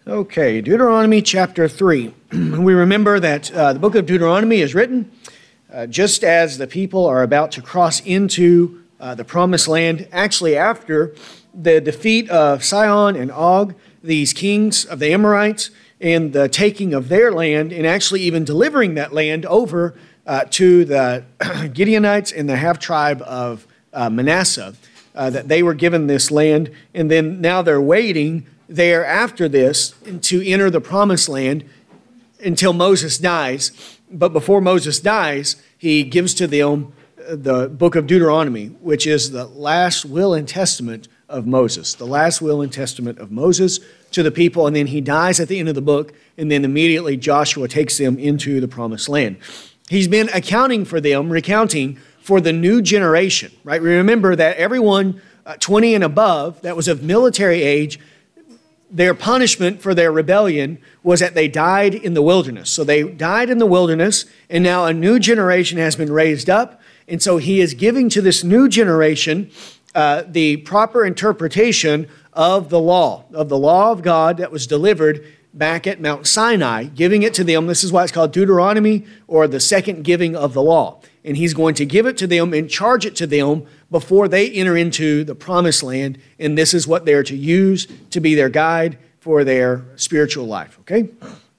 Okay, Deuteronomy chapter 3. We remember that the book of Deuteronomy is written just as the people are about to cross into the promised land, actually after the defeat of Sihon and Og, these kings of the Amorites, and the taking of their land, and actually even delivering that land over to the Gideonites and the half-tribe of Manasseh, that they were given this land, and then now they're waiting there after this to enter the promised land until Moses dies. But before Moses dies, he gives to them the book of Deuteronomy, which is the last will and testament of Moses, the last will and testament of Moses to the people, and then he dies at the end of the book, and then immediately Joshua takes them into the promised land. He's been recounting for the new generation, right? Remember that everyone 20 and above that was of military age, their punishment for their rebellion was that they died in the wilderness. So they died in the wilderness, and now a new generation has been raised up. And so he is giving to this new generation the proper interpretation of the law of God that was delivered back at Mount Sinai, giving it to them. This is why it's called Deuteronomy, or the second giving of the law. And he's going to give it to them and charge it to them before they enter into the promised land. And this is what they're to use to be their guide for their spiritual life. Okay?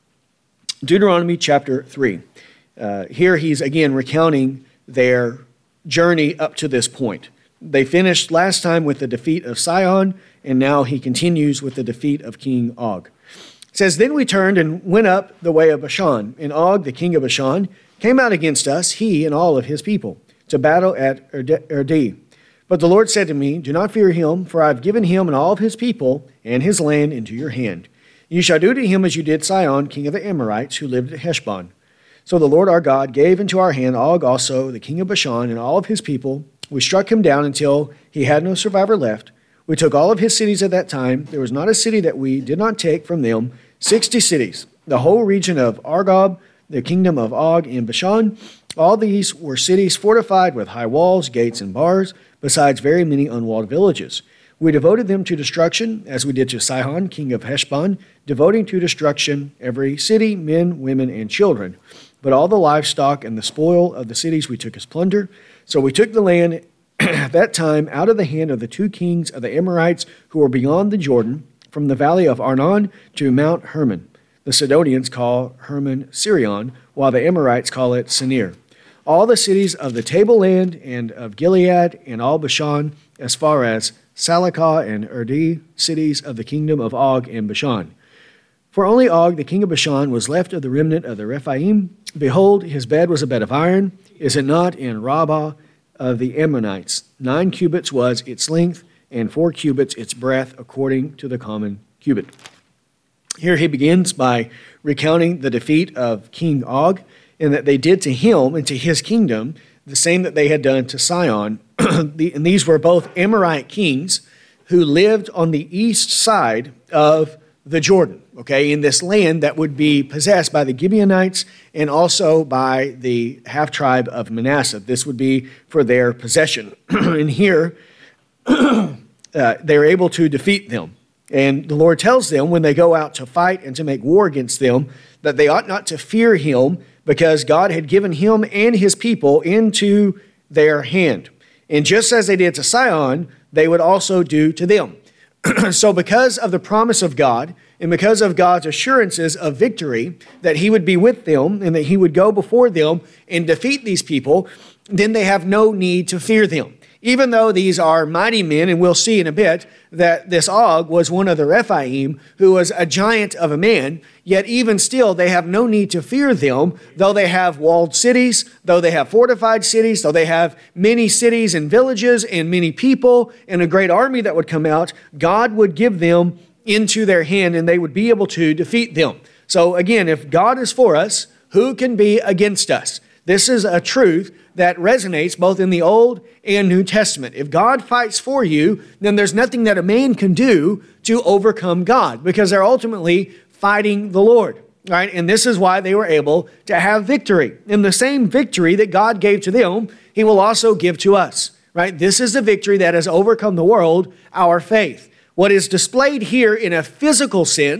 Deuteronomy chapter 3. Here he's again recounting their journey up to this point. They finished last time with the defeat of Sihon, and now he continues with the defeat of King Og. It says, "Then we turned and went up the way of Bashan, and Og, the king of Bashan, came out against us, he and all of his people, to battle at Erdi. But the Lord said to me, 'Do not fear him, for I have given him and all of his people and his land into your hand. You shall do to him as you did Sihon, king of the Amorites, who lived at Heshbon.' So the Lord our God gave into our hand Og also, the king of Bashan, and all of his people. We struck him down until he had no survivor left. We took all of his cities at that time. There was not a city that we did not take from them, 60 cities, the whole region of Argob, the kingdom of Og in Bashan. All these were cities fortified with high walls, gates, and bars, besides very many unwalled villages. We devoted them to destruction, as we did to Sihon, king of Heshbon, devoting to destruction every city, men, women, and children. But all the livestock and the spoil of the cities we took as plunder. So we took the land at that time out of the hand of the two kings of the Amorites who were beyond the Jordan, from the valley of Arnon to Mount Hermon. The Sidonians call Hermon Sirion, while the Amorites call it Senir. All the cities of the tableland and of Gilead and all Bashan, as far as Salakah and Erdi, cities of the kingdom of Og and Bashan. For only Og, the king of Bashan, was left of the remnant of the Rephaim. Behold, his bed was a bed of iron. Is it not in Rabbah of the Ammonites? 9 cubits was its length, and 4 cubits its breadth, according to the common cubit." Here he begins by recounting the defeat of King Og, and that they did to him and to his kingdom the same that they had done to Sihon. And these were both Amorite kings who lived on the east side of the Jordan, okay, in this land that would be possessed by the Gibeonites and also by the half-tribe of Manasseh. This would be for their possession. And here, they're able to defeat them. And the Lord tells them when they go out to fight and to make war against them that they ought not to fear him, because God had given him and his people into their hand. And just as they did to Sihon, they would also do to them. So because of the promise of God, and because of God's assurances of victory, that he would be with them and that he would go before them and defeat these people, then they have no need to fear them. Even though these are mighty men, and we'll see in a bit that this Og was one of the Rephaim, who was a giant of a man, yet even still they have no need to fear them, though they have walled cities, though they have fortified cities, though they have many cities and villages and many people and a great army that would come out. God would give them into their hand, and they would be able to defeat them. So again, if God is for us, who can be against us? This is a truth that resonates both in the Old and New Testament. If God fights for you, then there's nothing that a man can do to overcome God, because they're ultimately fighting the Lord, right? And this is why they were able to have victory. And the same victory that God gave to them, he will also give to us, right? This is the victory that has overcome the world, our faith. What is displayed here in a physical sense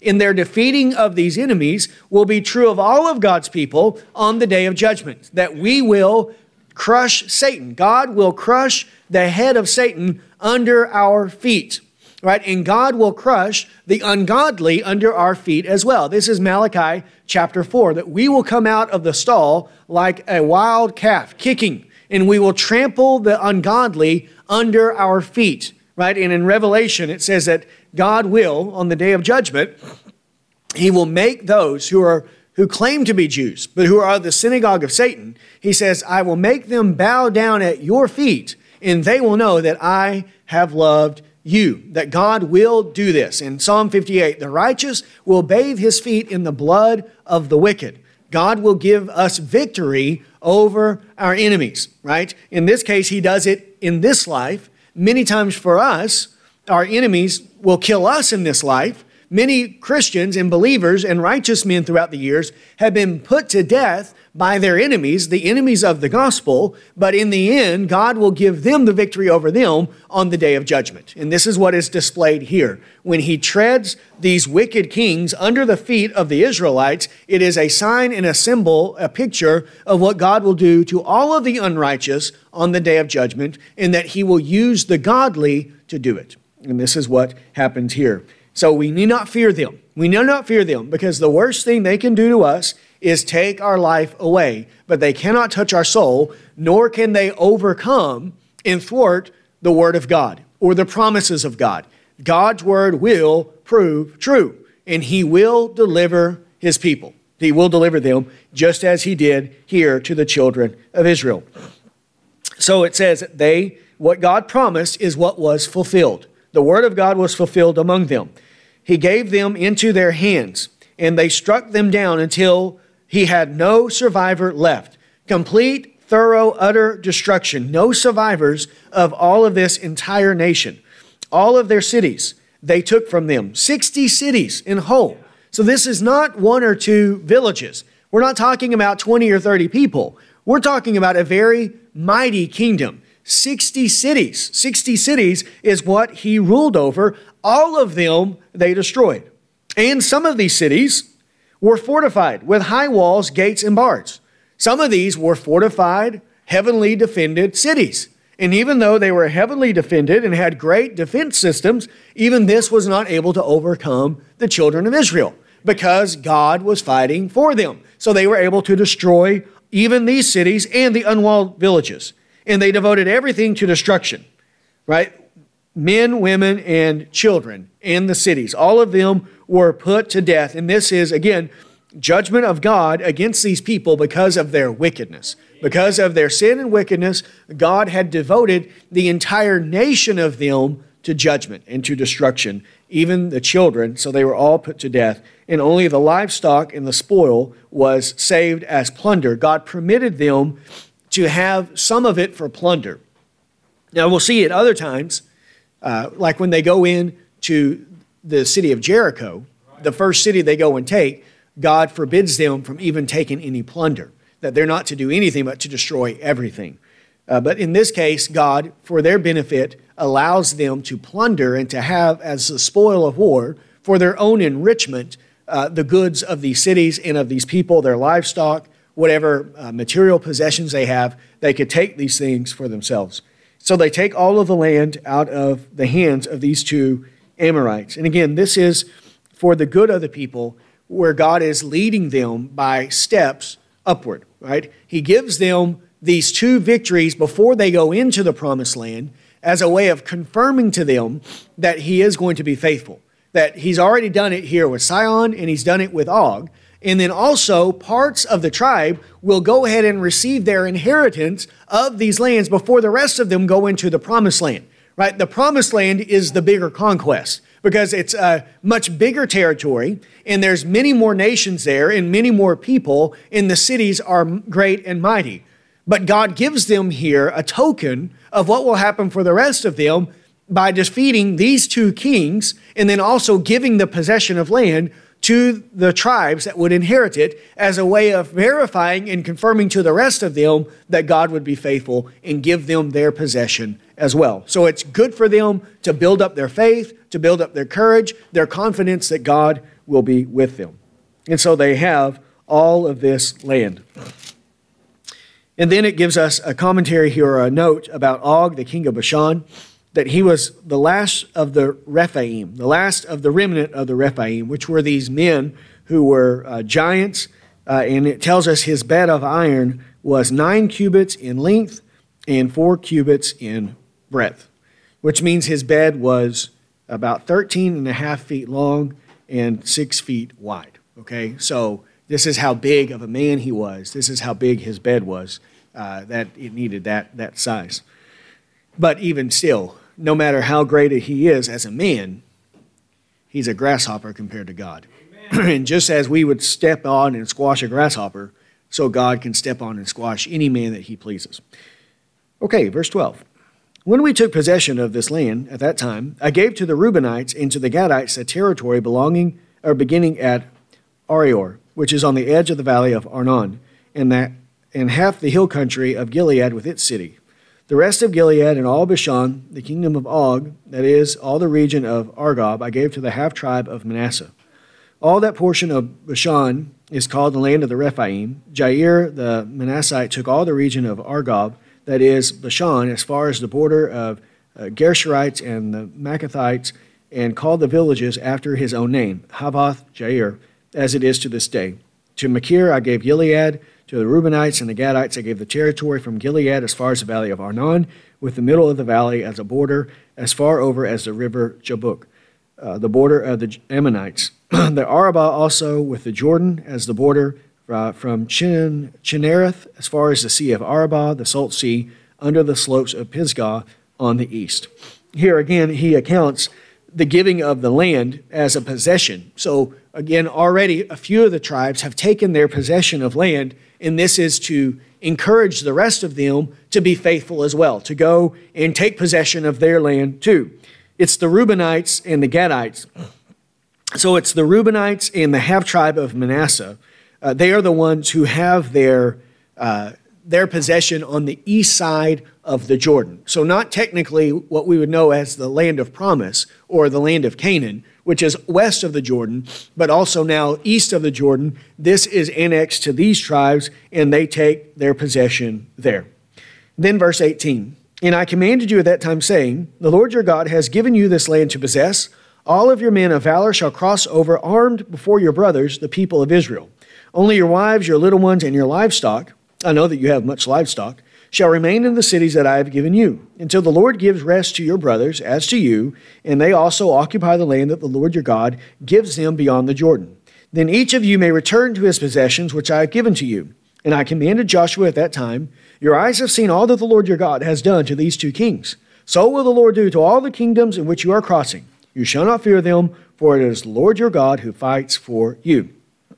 in their defeating of these enemies will be true of all of God's people on the day of judgment, that we will crush Satan. God will crush the head of Satan under our feet, right? And God will crush the ungodly under our feet as well. This is Malachi chapter 4, that we will come out of the stall like a wild calf, kicking, and we will trample the ungodly under our feet, right? And in Revelation, it says that God will, on the day of judgment, he will make those who claim to be Jews, but who are the synagogue of Satan, he says, I will make them bow down at your feet, and they will know that I have loved you, that God will do this. In Psalm 58, the righteous will bathe his feet in the blood of the wicked. God will give us victory over our enemies, right? In this case, he does it in this life. Many times for us, our enemies will kill us in this life. Many Christians and believers and righteous men throughout the years have been put to death by their enemies, the enemies of the gospel, but in the end, God will give them the victory over them on the day of judgment. And this is what is displayed here. When he treads these wicked kings under the feet of the Israelites, it is a sign and a symbol, a picture of what God will do to all of the unrighteous on the day of judgment, and that he will use the godly to do it. And this is what happens here. So we need not fear them. We need not fear them, because the worst thing they can do to us is take our life away. But they cannot touch our soul, nor can they overcome and thwart the word of God or the promises of God. God's word will prove true, and he will deliver his people. He will deliver them just as he did here to the children of Israel. So it says what God promised is what was fulfilled. The word of God was fulfilled among them. He gave them into their hands, and they struck them down until he had no survivor left. Complete, thorough, utter destruction. No survivors of all of this entire nation. All of their cities they took from them. 60 cities in whole. So this is not one or two villages. We're not talking about 20 or 30 people. We're talking about a very mighty kingdom. 60 cities. 60 cities is what he ruled over. All of them they destroyed. And some of these cities were fortified with high walls, gates, and bars. Some of these were fortified, heavenly defended cities. And even though they were heavenly defended and had great defense systems, even this was not able to overcome the children of Israel because God was fighting for them. So they were able to destroy even these cities and the unwalled villages. And they devoted everything to destruction, right? Men, women, and children in the cities. All of them were put to death. And this is, again, judgment of God against these people because of their wickedness. Because of their sin and wickedness, God had devoted the entire nation of them to judgment and to destruction, even the children. So they were all put to death. And only the livestock and the spoil was saved as plunder. God permitted them to have some of it for plunder. Now we'll see at other times, like when they go in to the city of Jericho, the first city they go and take, God forbids them from even taking any plunder, that they're not to do anything but to destroy everything. But in this case, God, for their benefit, allows them to plunder and to have as the spoil of war for their own enrichment the goods of these cities and of these people, their livestock, whatever material possessions they have, they could take these things for themselves. So they take all of the land out of the hands of these two Amorites. And again, this is for the good of the people, where God is leading them by steps upward, right? He gives them these two victories before they go into the promised land as a way of confirming to them that he is going to be faithful, that he's already done it here with Sihon and he's done it with Og. And then also parts of the tribe will go ahead and receive their inheritance of these lands before the rest of them go into the promised land, right? The promised land is the bigger conquest because it's a much bigger territory and there's many more nations there and many more people, and the cities are great and mighty. But God gives them here a token of what will happen for the rest of them by defeating these two kings and then also giving the possession of land to the tribes that would inherit it as a way of verifying and confirming to the rest of them that God would be faithful and give them their possession as well. So it's good for them to build up their faith, to build up their courage, their confidence that God will be with them. And so they have all of this land. And then it gives us a commentary here, or a note about Og, the king of Bashan, that he was the last of the Rephaim, the last of the remnant of the Rephaim, which were these men who were giants. And it tells us his bed of iron was 9 cubits in length and 4 cubits in breadth, which means his bed was about 13 and a half feet long and 6 feet wide. Okay, so this is how big of a man he was. This is how big his bed was, that it needed that size. But even still, no matter how great he is as a man, he's a grasshopper compared to God. And just as we would step on and squash a grasshopper, so God can step on and squash any man that he pleases. Okay, verse 12. When we took possession of this land at that time, I gave to the Reubenites and to the Gadites a territory beginning at Arior, which is on the edge of the valley of Arnon, and half the hill country of Gilead with its city. The rest of Gilead and all Bashan, the kingdom of Og, that is, all the region of Argob, I gave to the half-tribe of Manasseh. All that portion of Bashan is called the land of the Rephaim. Jair the Manassite took all the region of Argob, that is, Bashan, as far as the border of Gershurites and the Maccathites, and called the villages after his own name, Havoth Jair, as it is to this day. To Machir I gave Gilead. To the Reubenites and the Gadites I gave the territory from Gilead as far as the valley of Arnon, with the middle of the valley as a border, as far over as the river Jabbok, the border of the Ammonites. The Arabah also with the Jordan as the border from Chinnereth as far as the sea of Arabah, the Salt Sea, under the slopes of Pisgah on the east. Here again, he accounts the giving of the land as a possession. So again, already a few of the tribes have taken their possession of land, and this is to encourage the rest of them to be faithful as well, to go and take possession of their land too. It's the Reubenites and the Gadites. So it's the Reubenites and the half-tribe of Manasseh. They are the ones who have their possession on the east side of the Jordan. So not technically what we would know as the land of promise or the land of Canaan, which is west of the Jordan, but also now east of the Jordan. This is annexed to these tribes, and they take their possession there. Then verse 18, and I commanded you at that time, saying, the Lord your God has given you this land to possess. All of your men of valor shall cross over armed before your brothers, the people of Israel. Only your wives, your little ones, and your livestock, I know that you have much livestock, shall remain in the cities that I have given you, until the Lord gives rest to your brothers as to you, and they also occupy the land that the Lord your God gives them beyond the Jordan. Then each of you may return to his possessions which I have given to you. And I commanded Joshua at that time, your eyes have seen all that the Lord your God has done to these two kings. So will the Lord do to all the kingdoms in which you are crossing. You shall not fear them, for it is the Lord your God who fights for you.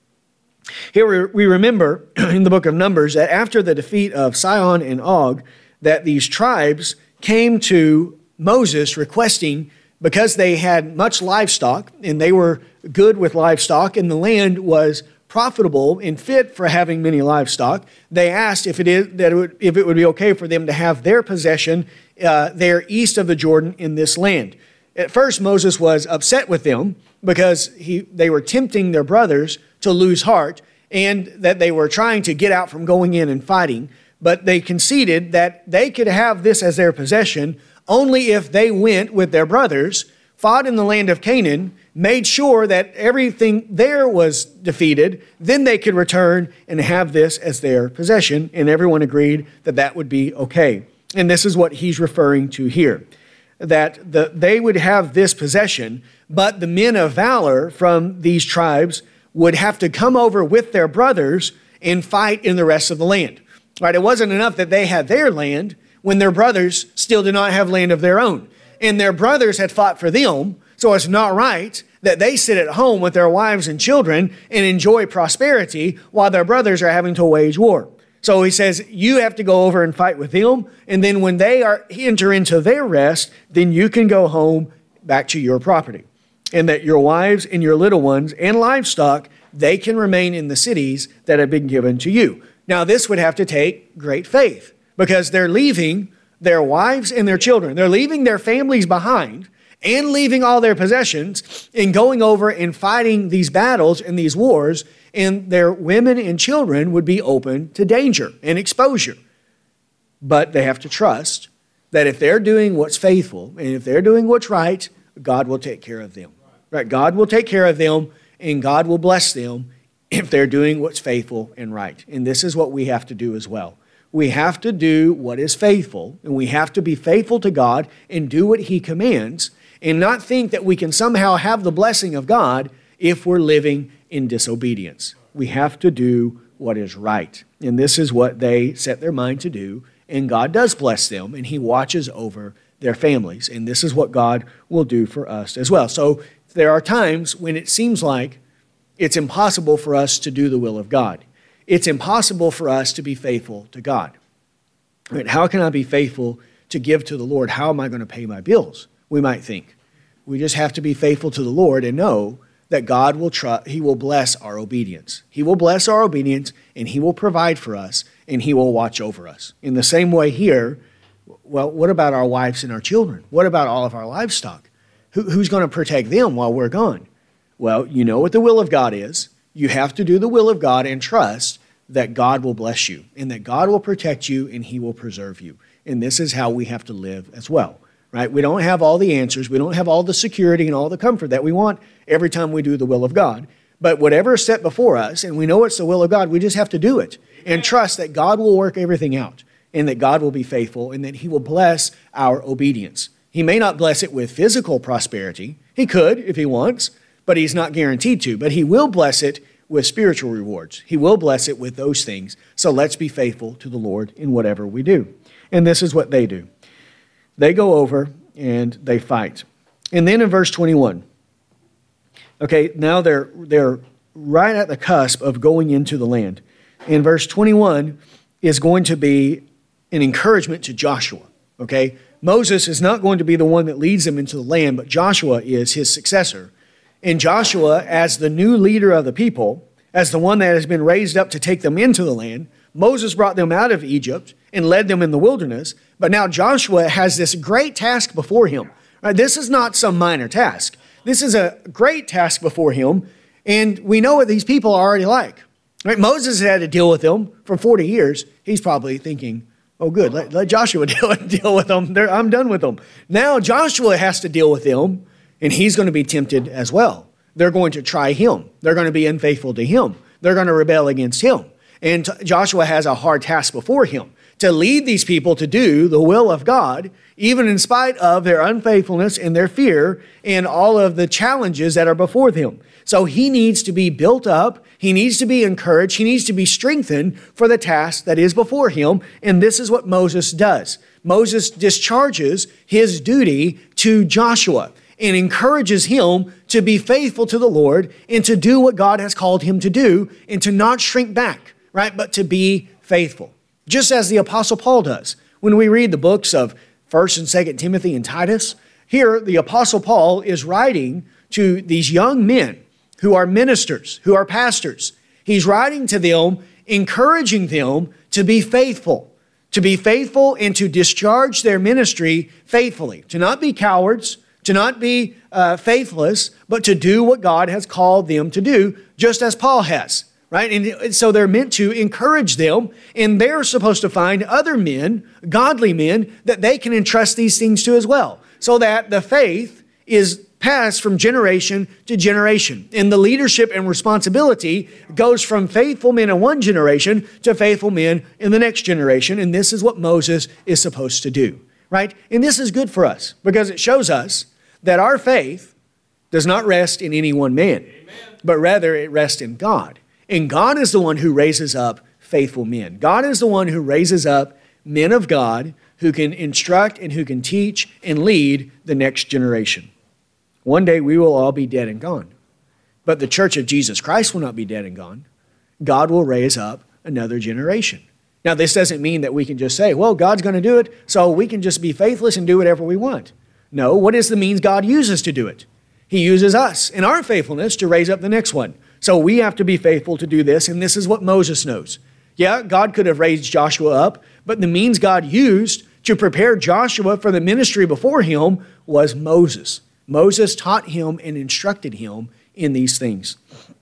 Here we remember in the book of Numbers that after the defeat of Sihon and Og, that these tribes came to Moses requesting, because they had much livestock and they were good with livestock and the land was profitable and fit for having many livestock, they asked if it would be okay for them to have their possession there east of the Jordan in this land. At first, Moses was upset with them because they were tempting their brothers to lose heart, and that they were trying to get out from going in and fighting. But they conceded that they could have this as their possession only if they went with their brothers, fought in the land of Canaan, made sure that everything there was defeated, then they could return and have this as their possession. And everyone agreed that that would be okay. And this is what he's referring to here, that they would have this possession, but the men of valor from these tribes would have to come over with their brothers and fight in the rest of the land. Right? It wasn't enough that they had their land when their brothers still did not have land of their own. And their brothers had fought for them, so it's not right that they sit at home with their wives and children and enjoy prosperity while their brothers are having to wage war. So he says, you have to go over and fight with them, and then when they enter into their rest, then you can go home back to your property. And that your wives and your little ones and livestock, they can remain in the cities that have been given to you. Now, this would have to take great faith, because they're leaving their wives and their children. They're leaving their families behind, and leaving all their possessions and going over and fighting these battles and these wars, and their women and children would be open to danger and exposure. But they have to trust that if they're doing what's faithful and if they're doing what's right, God will take care of them. Right? God will take care of them, and God will bless them if they're doing what's faithful and right. And this is what we have to do as well. We have to do what is faithful, and we have to be faithful to God and do what He commands, and not think that we can somehow have the blessing of God if we're living in disobedience. We have to do what is right. And this is what they set their mind to do, and God does bless them, and He watches over their families. And this is what God will do for us as well. So there are times when it seems like it's impossible for us to do the will of God. It's impossible for us to be faithful to God. Right? How can I be faithful to give to the Lord? How am I going to pay my bills? We might think. We just have to be faithful to the Lord and know that God will He will bless our obedience. He will bless our obedience, and He will provide for us, and He will watch over us. In the same way here, well, what about our wives and our children? What about all of our livestock? Who's going to protect them while we're gone? Well, you know what the will of God is. You have to do the will of God and trust that God will bless you and that God will protect you and He will preserve you. And this is how we have to live as well, right? We don't have all the answers. We don't have all the security and all the comfort that we want every time we do the will of God. But whatever is set before us, and we know it's the will of God, we just have to do it and trust that God will work everything out and that God will be faithful and that He will bless our obedience. He may not bless it with physical prosperity. He could if He wants, but He's not guaranteed to. But He will bless it with spiritual rewards. He will bless it with those things. So let's be faithful to the Lord in whatever we do. And this is what they do. They go over and they fight. And then in verse 21, okay, now they're right at the cusp of going into the land. In verse 21 is going to be an encouragement to Joshua, okay? Moses is not going to be the one that leads them into the land, but Joshua is his successor. And Joshua, as the new leader of the people, as the one that has been raised up to take them into the land, Moses brought them out of Egypt and led them in the wilderness. But now Joshua has this great task before him. Right? This is not some minor task. This is a great task before him. And we know what these people are already like. Right? Moses had to deal with them for 40 years. He's probably thinking, oh, good, let Joshua deal with them. I'm done with them. Now Joshua has to deal with them. And he's going to be tempted as well. They're going to try him. They're going to be unfaithful to him. They're going to rebel against him. And Joshua has a hard task before him to lead these people to do the will of God, even in spite of their unfaithfulness and their fear and all of the challenges that are before them. So he needs to be built up. He needs to be encouraged. He needs to be strengthened for the task that is before him. And this is what Moses does. Moses discharges his duty to Joshua and encourages him to be faithful to the Lord and to do what God has called him to do and to not shrink back, right? But to be faithful. Just as the Apostle Paul does. When we read the books of 1st and 2nd Timothy and Titus, here the Apostle Paul is writing to these young men who are ministers, who are pastors. He's writing to them, encouraging them to be faithful and to discharge their ministry faithfully, to not be cowards, to not be faithless, but to do what God has called them to do, just as Paul has, right? And so they're meant to encourage them, and they're supposed to find other men, godly men, that they can entrust these things to as well, so that the faith is passed from generation to generation. And the leadership and responsibility goes from faithful men in one generation to faithful men in the next generation, and this is what Moses is supposed to do, right? And this is good for us, because it shows us that our faith does not rest in any one man, but rather it rests in God. And God is the one who raises up faithful men. God is the one who raises up men of God who can instruct and who can teach and lead the next generation. One day we will all be dead and gone. But the church of Jesus Christ will not be dead and gone. God will raise up another generation. Now, this doesn't mean that we can just say, well, God's going to do it, so we can just be faithless and do whatever we want. No, what is the means God uses to do it? He uses us in our faithfulness to raise up the next one. So we have to be faithful to do this, and this is what Moses knows. Yeah, God could have raised Joshua up, but the means God used to prepare Joshua for the ministry before him was Moses. Moses taught him and instructed him in these things.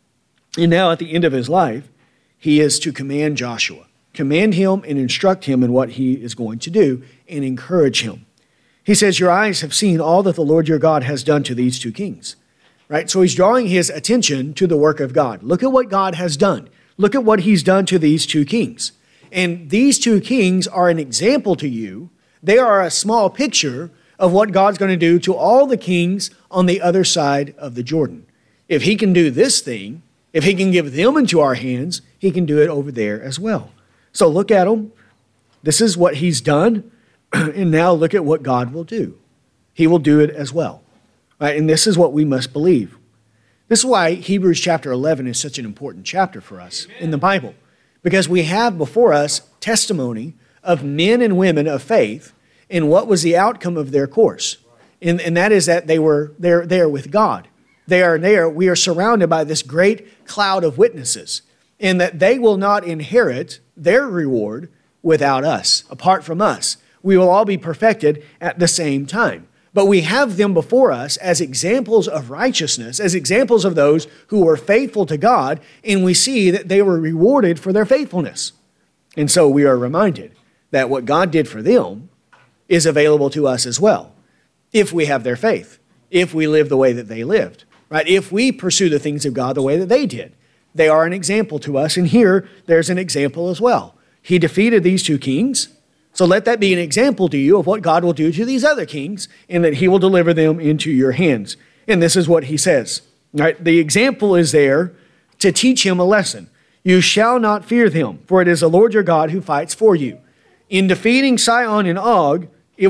And now at the end of his life, he is to command Joshua. Command him and instruct him in what he is going to do and encourage him. He says, your eyes have seen all that the Lord your God has done to these two kings. Right? So he's drawing his attention to the work of God. Look at what God has done. Look at what he's done to these two kings. And these two kings are an example to you. They are a small picture of what God's going to do to all the kings on the other side of the Jordan. If he can do this thing, if he can give them into our hands, he can do it over there as well. So look at them. This is what he's done. And now look at what God will do. He will do it as well. Right? And this is what we must believe. This is why Hebrews chapter 11 is such an important chapter for us in the Bible. Because we have before us testimony of men and women of faith and what was the outcome of their course. And that is that they're there with God. They are there. We are surrounded by this great cloud of witnesses. And that they will not inherit their reward without us, apart from us. We will all be perfected at the same time. But we have them before us as examples of righteousness, as examples of those who were faithful to God, and we see that they were rewarded for their faithfulness. And so we are reminded that what God did for them is available to us as well, if we have their faith, if we live the way that they lived, right? If we pursue the things of God the way that they did. They are an example to us, and here there's an example as well. He defeated these two kings. So let that be an example to you of what God will do to these other kings and that he will deliver them into your hands. And this is what he says. Right? The example is there to teach him a lesson. You shall not fear them, for it is the Lord your God who fights for you. In defeating Sihon and Og,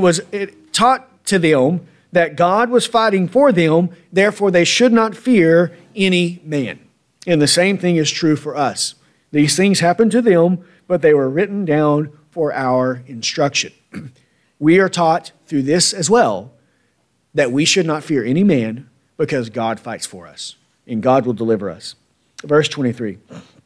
it taught to them that God was fighting for them, therefore they should not fear any man. And the same thing is true for us. These things happened to them, but they were written down for our instruction. We are taught through this as well that we should not fear any man because God fights for us and God will deliver us. Verse 23.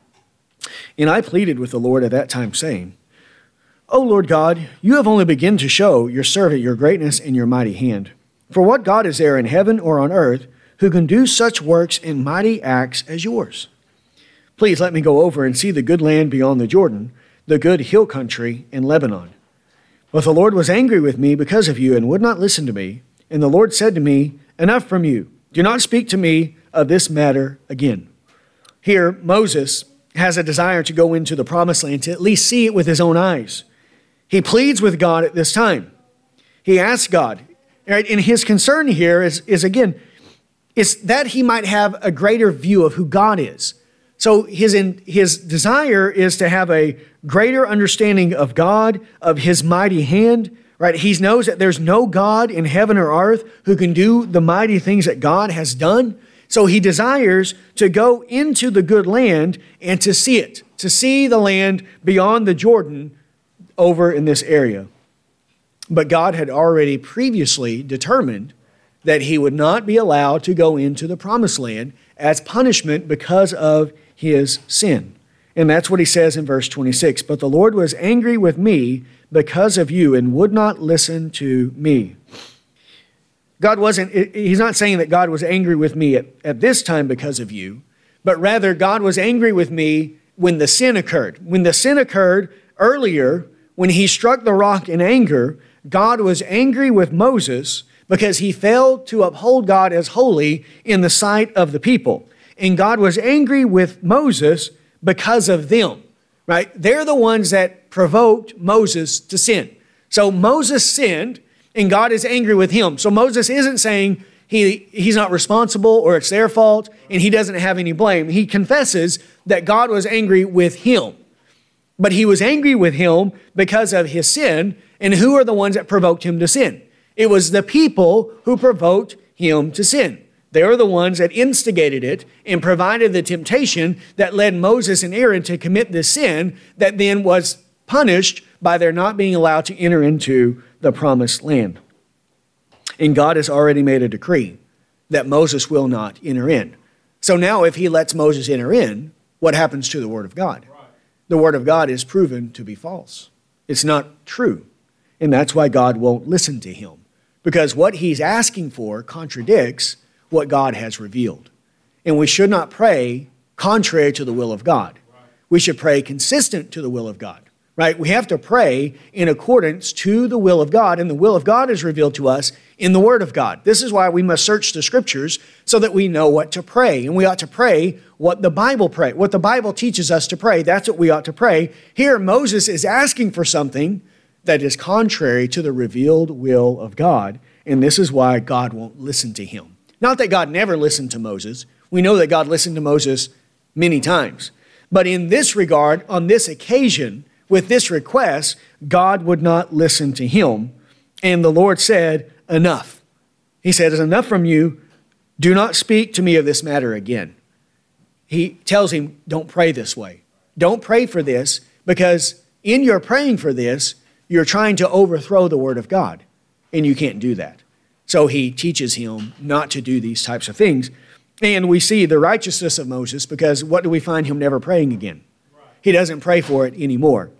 And I pleaded with the Lord at that time saying, O Lord God, you have only begun to show your servant your greatness and your mighty hand. For what God is there in heaven or on earth who can do such works and mighty acts as yours? Please let me go over and see the good land beyond the Jordan, the good hill country in Lebanon. But the Lord was angry with me because of you and would not listen to me. And the Lord said to me, enough from you. Do not speak to me of this matter again. Here, Moses has a desire to go into the promised land, to at least see it with his own eyes. He pleads with God at this time. He asks God, right? And his concern here is again, is that he might have a greater view of who God is. So his desire is to have a greater understanding of God, of his mighty hand, right? He knows that there's no God in heaven or earth who can do the mighty things that God has done. So he desires to go into the good land and to see it, to see the land beyond the Jordan over in this area. But God had already previously determined that he would not be allowed to go into the promised land as punishment because of his sin. And that's what he says in verse 26. But the Lord was angry with me because of you and would not listen to me. He's not saying that God was angry with me at this time because of you, but rather God was angry with me when the sin occurred. When the sin occurred earlier, when he struck the rock in anger, God was angry with Moses because he failed to uphold God as holy in the sight of the people. And God was angry with Moses because of them, right? They're the ones that provoked Moses to sin. So Moses sinned and God is angry with him. So Moses isn't saying he's not responsible or it's their fault and he doesn't have any blame. He confesses that God was angry with him. But he was angry with him because of his sin. And who are the ones that provoked him to sin? It was the people who provoked him to sin. They were the ones that instigated it and provided the temptation that led Moses and Aaron to commit this sin that then was punished by their not being allowed to enter into the promised land. And God has already made a decree that Moses will not enter in. So now if he lets Moses enter in, what happens to the Word of God? The Word of God is proven to be false. It's not true. And that's why God won't listen to him. because what he's asking for contradicts what God has revealed. And we should not pray contrary to the will of God. We should pray consistent to the will of God, right? We have to pray in accordance to the will of God, and the will of God is revealed to us in the Word of God. This is why we must search the Scriptures so that we know what to pray. And we ought to pray what the Bible teaches us to pray. That's what we ought to pray. Here, Moses is asking for something that is contrary to the revealed will of God, and this is why God won't listen to him. Not that God never listened to Moses. We know that God listened to Moses many times. But in this regard, on this occasion, with this request, God would not listen to him. And the Lord said, enough. He said, it's enough from you. Do not speak to me of this matter again. He tells him, don't pray this way. Don't pray for this, because in your praying for this, you're trying to overthrow the Word of God, and you can't do that. So he teaches him not to do these types of things. And we see the righteousness of Moses, because what do we find him never praying again? He doesn't pray for it anymore.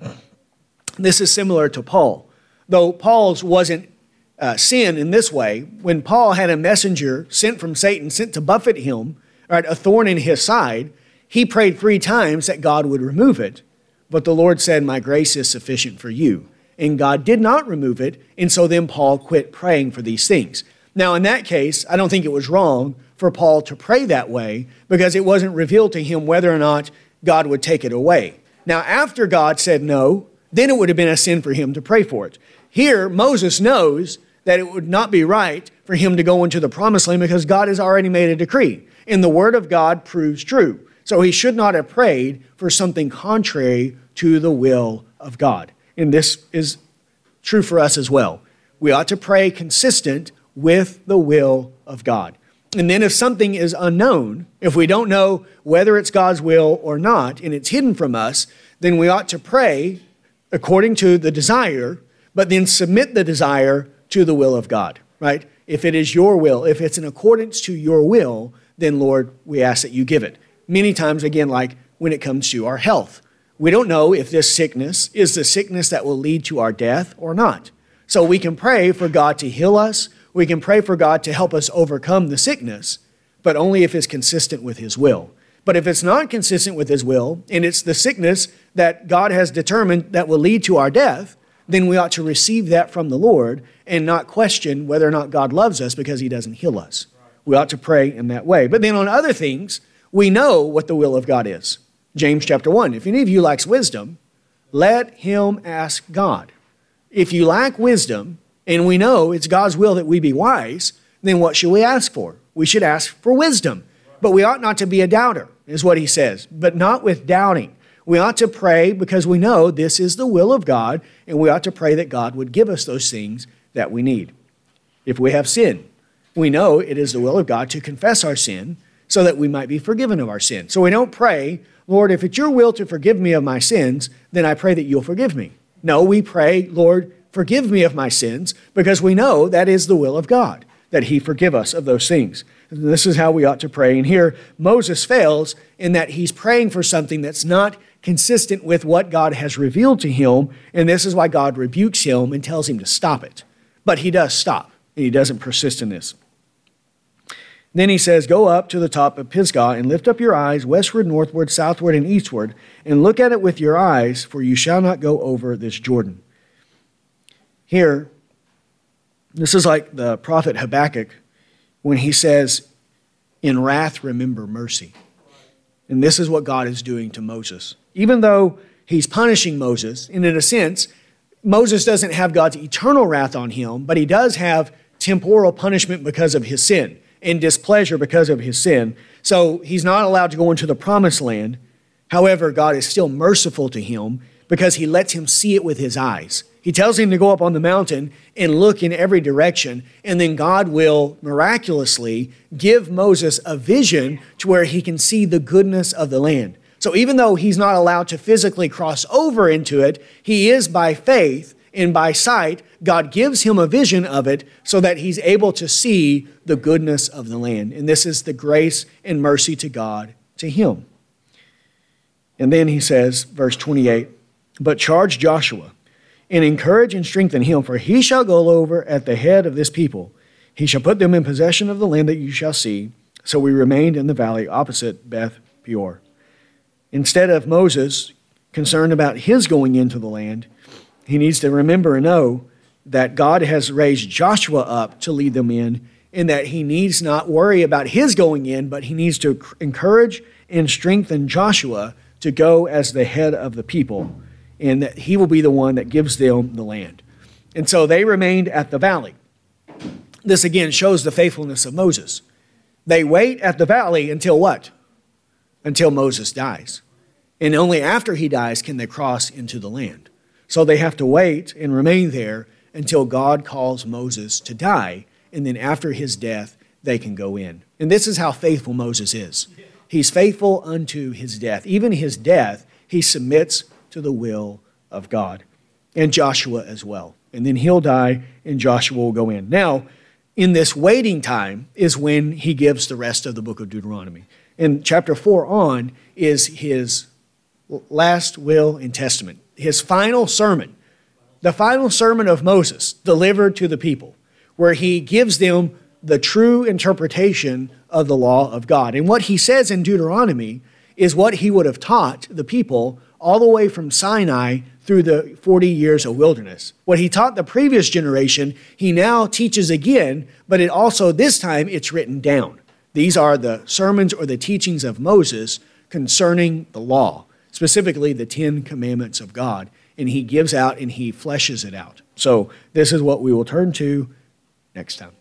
This is similar to Paul. Though Paul's wasn't sin in this way, when Paul had a messenger sent from Satan, sent to buffet him, right, a thorn in his side, he prayed 3 times that God would remove it. But the Lord said, my grace is sufficient for you. And God did not remove it, and so then Paul quit praying for these things. Now, in that case, I don't think it was wrong for Paul to pray that way, because it wasn't revealed to him whether or not God would take it away. Now, after God said no, then it would have been a sin for him to pray for it. Here, Moses knows that it would not be right for him to go into the promised land, because God has already made a decree, and the word of God proves true. So he should not have prayed for something contrary to the will of God. And this is true for us as well. We ought to pray consistent with the will of God. And then if something is unknown, if we don't know whether it's God's will or not, and it's hidden from us, then we ought to pray according to the desire, but then submit the desire to the will of God, right? If it is your will, if it's in accordance to your will, then Lord, we ask that you give it. Many times, again, like when it comes to our health, we don't know if this sickness is the sickness that will lead to our death or not. So we can pray for God to heal us. We can pray for God to help us overcome the sickness, but only if it's consistent with his will. But if it's not consistent with his will, and it's the sickness that God has determined that will lead to our death, then we ought to receive that from the Lord and not question whether or not God loves us because he doesn't heal us. We ought to pray in that way. But then on other things, we know what the will of God is. James chapter 1, if any of you lacks wisdom, let him ask God. If you lack wisdom, and we know it's God's will that we be wise, then what should we ask for? We should ask for wisdom. But we ought not to be a doubter, is what he says, but not with doubting. We ought to pray because we know this is the will of God, and we ought to pray that God would give us those things that we need. If we have sin, we know it is the will of God to confess our sin so that we might be forgiven of our sin. So we don't pray, Lord, if it's your will to forgive me of my sins, then I pray that you'll forgive me. No, we pray, Lord, forgive me of my sins, because we know that is the will of God, that he forgive us of those things. And this is how we ought to pray. And here, Moses fails in that he's praying for something that's not consistent with what God has revealed to him, and this is why God rebukes him and tells him to stop it. But he does stop, and he doesn't persist in this. Then he says, go up to the top of Pisgah and lift up your eyes westward, northward, southward, and eastward, and look at it with your eyes, for you shall not go over this Jordan. Here, this is like the prophet Habakkuk when he says, in wrath remember mercy. And this is what God is doing to Moses. Even though he's punishing Moses, and in a sense, Moses doesn't have God's eternal wrath on him, but he does have temporal punishment because of his sin and displeasure because of his sin. So he's not allowed to go into the promised land. However, God is still merciful to him because he lets him see it with his eyes. He tells him to go up on the mountain and look in every direction, and then God will miraculously give Moses a vision to where he can see the goodness of the land. So even though he's not allowed to physically cross over into it, he is by faith and by sight, God gives him a vision of it so that he's able to see the goodness of the land. And this is the grace and mercy to God to him. And then he says, verse 28, but charge Joshua and encourage and strengthen him, for he shall go over at the head of this people. He shall put them in possession of the land that you shall see. So we remained in the valley opposite Beth Peor. Instead of Moses concerned about his going into the land, he needs to remember and know that God has raised Joshua up to lead them in, and that he needs not worry about his going in, but he needs to encourage and strengthen Joshua to go as the head of the people, and that he will be the one that gives them the land. And so they remained at the valley. This again shows the faithfulness of Moses. They wait at the valley until what? Until Moses dies. And only after he dies can they cross into the land. So they have to wait and remain there until God calls Moses to die. And then after his death, they can go in. And this is how faithful Moses is. He's faithful unto his death. Even his death, he submits to the will of God. And Joshua as well. And then he'll die and Joshua will go in. Now, in this waiting time is when he gives the rest of the book of Deuteronomy. In chapter 4 on is his last will and testament, his final sermon, the final sermon of Moses delivered to the people, where he gives them the true interpretation of the law of God. And what he says in Deuteronomy is what he would have taught the people all the way from Sinai through the 40 years of wilderness. What he taught the previous generation, he now teaches again, but it also, this time, it's written down. These are the sermons or the teachings of Moses concerning the law, specifically the 10 commandments of God. And he gives out and he fleshes it out. So this is what we will turn to next time.